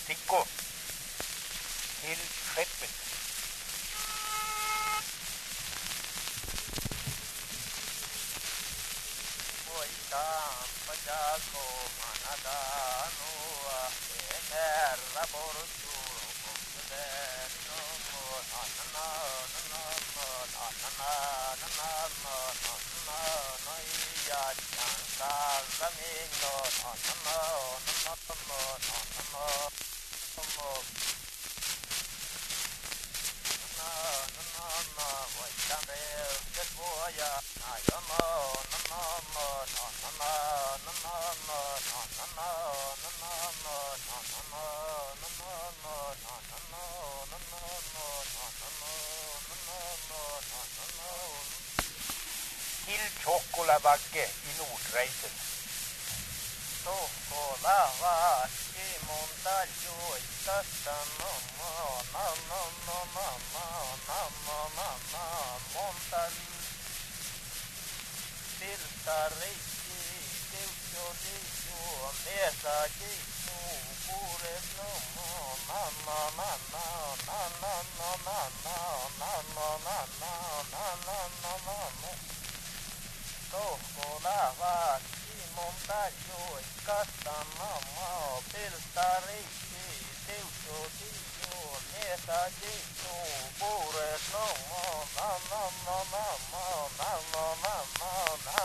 stikkord til skeppet. Pajako manadano emerra borsu no ya chanka zamino Til Tjokkolabakke i Nordreisen. Tjokkolabakke montaggio i Castanamo montaggio Siltariki Teuccio Mesa Gisu Pures no Tjokkolabakke montaggio i Castanamo Siltariki Teuccio Mesa Gisu Pures no